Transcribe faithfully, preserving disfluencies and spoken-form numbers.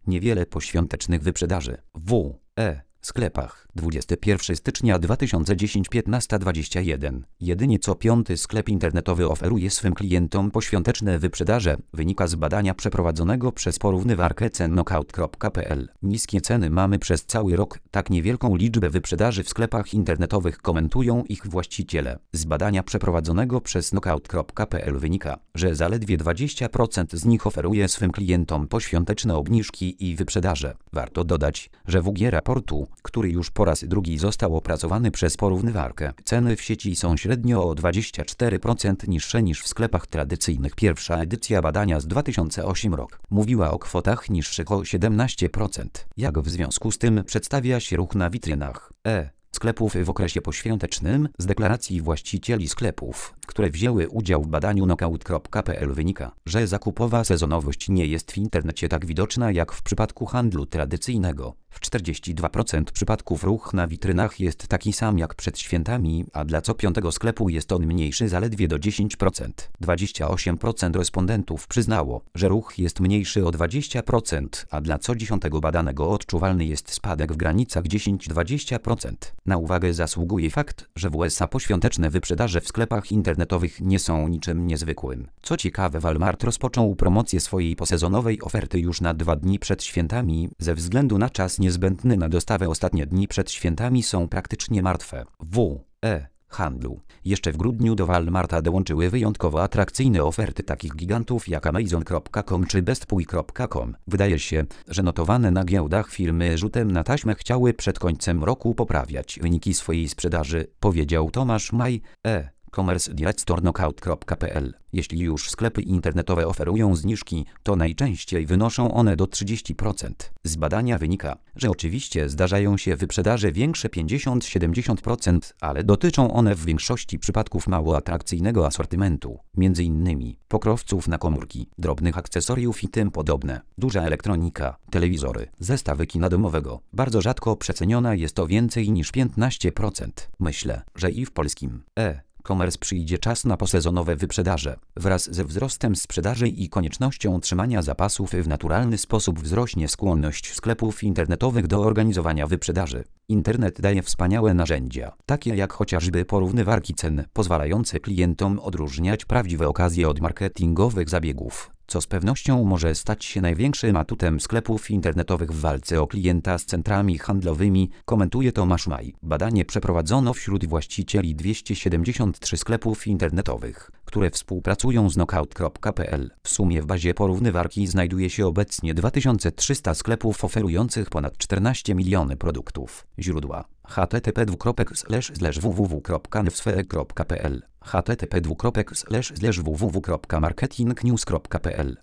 Niewiele poświątecznych wyprzedaży. W. E. sklepach. dwudziestego pierwszego stycznia dwa tysiące dziesiątego piętnaście dwadzieścia jeden. Jedynie co piąty sklep internetowy oferuje swym klientom poświąteczne wyprzedaże, wynika z badania przeprowadzonego przez porównywarkę cen knockout kropka p l. Niskie ceny mamy przez cały rok, tak niewielką liczbę wyprzedaży w sklepach internetowych komentują ich właściciele. Z badania przeprowadzonego przez knockout kropka p l wynika, że zaledwie dwadzieścia procent z nich oferuje swym klientom poświąteczne obniżki i wyprzedaże. Warto dodać, że w G raportu, który już po raz drugi został opracowany przez porównywarkę, ceny w sieci są średnio o dwadzieścia cztery procent niższe niż w sklepach tradycyjnych. Pierwsza edycja badania z dwa tysiące ósmego roku mówiła o kwotach niższych o siedemnaście procent. Jak w związku z tym przedstawia się ruch na witrynach E. sklepów w okresie poświątecznym? Z deklaracji właścicieli sklepów, które wzięły udział w badaniu knockout kropka p l wynika, że zakupowa sezonowość nie jest w internecie tak widoczna jak w przypadku handlu tradycyjnego. W czterdzieści dwa procent przypadków ruch na witrynach jest taki sam jak przed świętami, a dla co piątego sklepu jest on mniejszy zaledwie do dziesięć procent. dwadzieścia osiem procent respondentów przyznało, że ruch jest mniejszy o dwadzieścia procent, a dla co dziesiątego badanego odczuwalny jest spadek w granicach dziesięć do dwudziestu procent. Na uwagę zasługuje fakt, że w U S A poświąteczne wyprzedaże w sklepach internetowych nie są niczym niezwykłym. Co ciekawe, Walmart rozpoczął promocję swojej posezonowej oferty już na dwa dni przed świętami, ze względu na czas niezbędny na dostawę. Ostatnie dni przed świętami są praktycznie martwe. W. E. handlu. Jeszcze w grudniu do Walmarta dołączyły wyjątkowo atrakcyjne oferty takich gigantów jak amazon kropka com czy bestbuy kropka com. Wydaje się, że notowane na giełdach firmy rzutem na taśmę chciały przed końcem roku poprawiać wyniki swojej sprzedaży, powiedział Tomasz Maj, E. Commerce Director knockout kropka p l. Jeśli już sklepy internetowe oferują zniżki, to najczęściej wynoszą one do trzydziestu procent. Z badania wynika, że oczywiście zdarzają się wyprzedaże większe pięćdziesiąt do siedemdziesięciu procent, ale dotyczą one w większości przypadków mało atrakcyjnego asortymentu, między innymi pokrowców na komórki, drobnych akcesoriów i tym podobne. Duża elektronika, telewizory, zestawy kina domowego. Bardzo rzadko przeceniona jest o więcej niż piętnaście procent. Myślę, że i w polskim E. commerce przyjdzie czas na posezonowe wyprzedaże. Wraz ze wzrostem sprzedaży i koniecznością trzymania zapasów w naturalny sposób wzrośnie skłonność sklepów internetowych do organizowania wyprzedaży. Internet daje wspaniałe narzędzia, takie jak chociażby porównywarki cen, pozwalające klientom odróżniać prawdziwe okazje od marketingowych zabiegów, co z pewnością może stać się największym atutem sklepów internetowych w walce o klienta z centrami handlowymi, komentuje Tomasz Maj. Badanie przeprowadzono wśród właścicieli dwieście siedemdziesiąt trzy sklepów internetowych, które współpracują z knockout kropka p l. W sumie w bazie porównywarki znajduje się obecnie dwa tysiące trzysta sklepów oferujących ponad czternaście milionów produktów. Źródła: h t t p dwukropek slash slash w w w kropka newsfeed kropka p l, h t t p dwukropek slash slash w w w kropka marketingnews kropka p l.